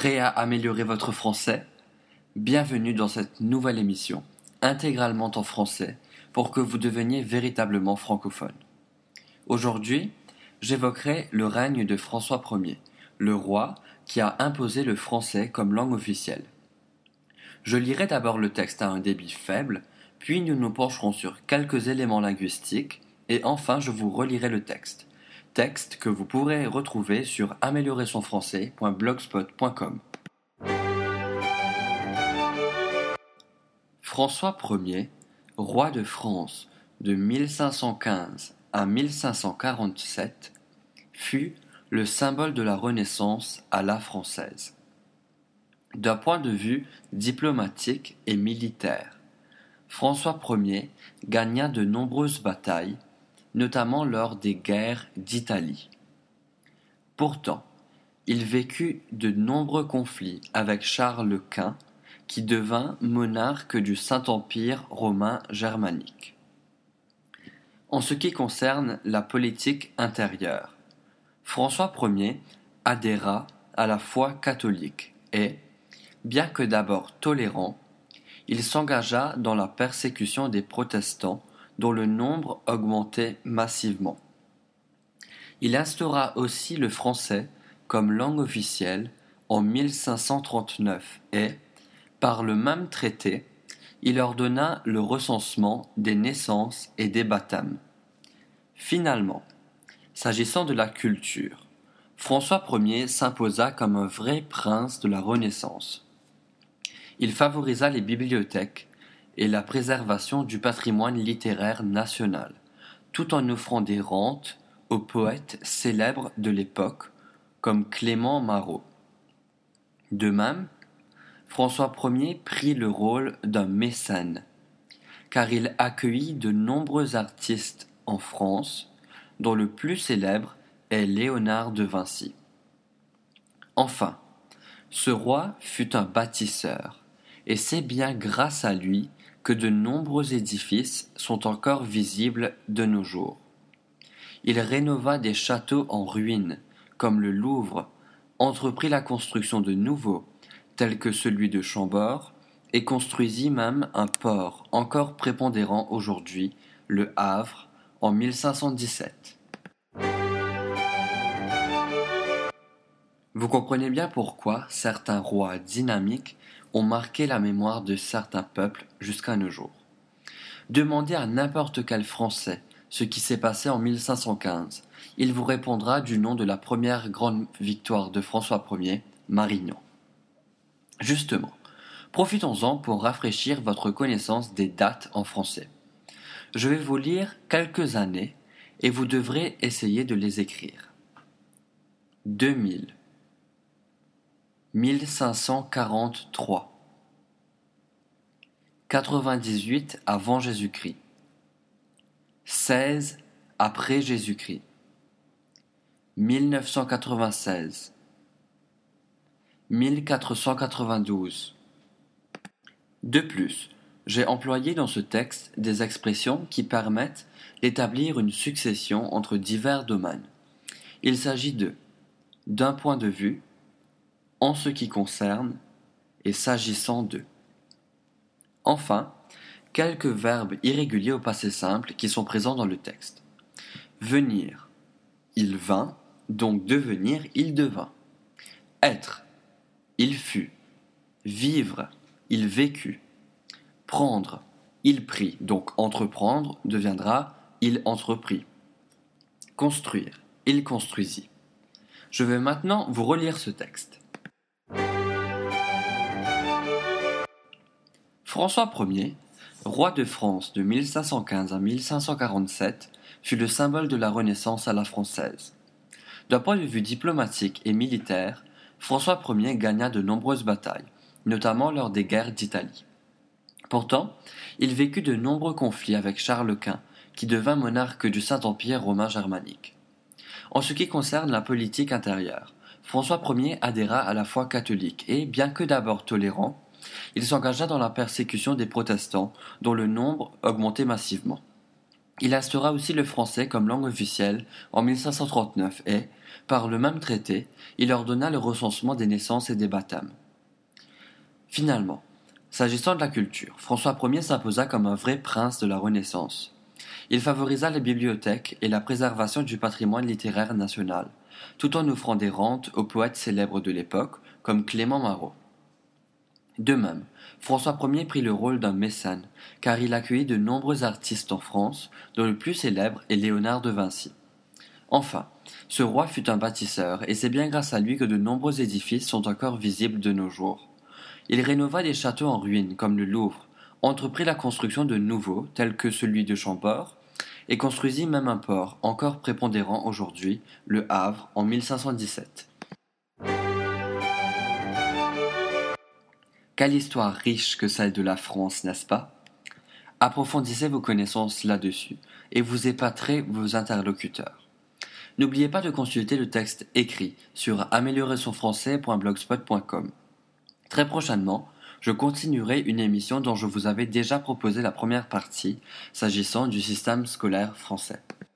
Prêt à améliorer votre français? Bienvenue dans cette nouvelle émission, intégralement en français, pour que vous deveniez véritablement francophone. Aujourd'hui, j'évoquerai le règne de François Ier, le roi qui a imposé le français comme langue officielle. Je lirai d'abord le texte à un débit faible, puis nous nous pencherons sur quelques éléments linguistiques, et enfin je vous relirai le texte que vous pourrez retrouver sur améliorerSonFrançais.blogspot.com. François Ier, roi de France de 1515 à 1547, fut le symbole de la Renaissance à la française. D'un point de vue diplomatique et militaire, François Ier gagna de nombreuses batailles, notamment lors des guerres d'Italie. Pourtant, il vécut de nombreux conflits avec Charles Quint, qui devint monarque du Saint-Empire romain germanique. En ce qui concerne la politique intérieure, François Ier adhéra à la foi catholique et, bien que d'abord tolérant, il s'engagea dans la persécution des protestants dont le nombre augmentait massivement. Il instaura aussi le français comme langue officielle en 1539 et, par le même traité, il ordonna le recensement des naissances et des baptêmes. Finalement, s'agissant de la culture, François Ier s'imposa comme un vrai prince de la Renaissance. Il favorisa les bibliothèques et la préservation du patrimoine littéraire national, tout en offrant des rentes aux poètes célèbres de l'époque, comme Clément Marot. De même, François Ier prit le rôle d'un mécène, car il accueillit de nombreux artistes en France, dont le plus célèbre est Léonard de Vinci. Enfin, ce roi fut un bâtisseur, et c'est bien grâce à lui que de nombreux édifices sont encore visibles de nos jours. Il rénova des châteaux en ruine, comme le Louvre, entreprit la construction de nouveaux, tels que celui de Chambord, et construisit même un port encore prépondérant aujourd'hui, le Havre, en 1517. Vous comprenez bien pourquoi certains rois dynamiques ont marqué la mémoire de certains peuples jusqu'à nos jours. Demandez à n'importe quel Français ce qui s'est passé en 1515. Il vous répondra du nom de la première grande victoire de François Ier, Marignan. Justement, profitons-en pour rafraîchir votre connaissance des dates en français. Je vais vous lire quelques années et vous devrez essayer de les écrire. 2000, 1543, 98 avant Jésus-Christ, 16 après Jésus-Christ, 1996, 1492. De plus, j'ai employé dans ce texte des expressions qui permettent d'établir une succession entre divers domaines. Il s'agit de d'un point de vue, en ce qui concerne et s'agissant de. Enfin, quelques verbes irréguliers au passé simple qui sont présents dans le texte. Venir, il vint, donc devenir, il devint. Être, il fut. Vivre, il vécut. Prendre, il prit, donc entreprendre deviendra il entreprit. Construire, il construisit. Je vais maintenant vous relire ce texte. François Ier, roi de France de 1515 à 1547, fut le symbole de la Renaissance à la française. D'un point de vue diplomatique et militaire, François Ier gagna de nombreuses batailles, notamment lors des guerres d'Italie. Pourtant, il vécut de nombreux conflits avec Charles Quint, qui devint monarque du Saint-Empire romain germanique. En ce qui concerne la politique intérieure, François Ier adhéra à la foi catholique et, bien que d'abord tolérant, il s'engagea dans la persécution des protestants, dont le nombre augmentait massivement. Il instaura aussi le français comme langue officielle en 1539 et, par le même traité, il ordonna le recensement des naissances et des baptêmes. Finalement, s'agissant de la culture, François Ier s'imposa comme un vrai prince de la Renaissance. Il favorisa les bibliothèques et la préservation du patrimoine littéraire national, tout en offrant des rentes aux poètes célèbres de l'époque, comme Clément Marot. De même, François Ier prit le rôle d'un mécène, car il accueillit de nombreux artistes en France, dont le plus célèbre est Léonard de Vinci. Enfin, ce roi fut un bâtisseur, et c'est bien grâce à lui que de nombreux édifices sont encore visibles de nos jours. Il rénova des châteaux en ruine, comme le Louvre, entreprit la construction de nouveaux, tels que celui de Chambord, et construisit même un port, encore prépondérant aujourd'hui, le Havre, en 1517. Quelle histoire riche que celle de la France, n'est-ce pas? Approfondissez vos connaissances là-dessus, et vous épaterez vos interlocuteurs. N'oubliez pas de consulter le texte écrit sur amélioretsonfrançais.blogspot.com. Très prochainement, je continuerai une émission dont je vous avais déjà proposé la première partie, s'agissant du système scolaire français.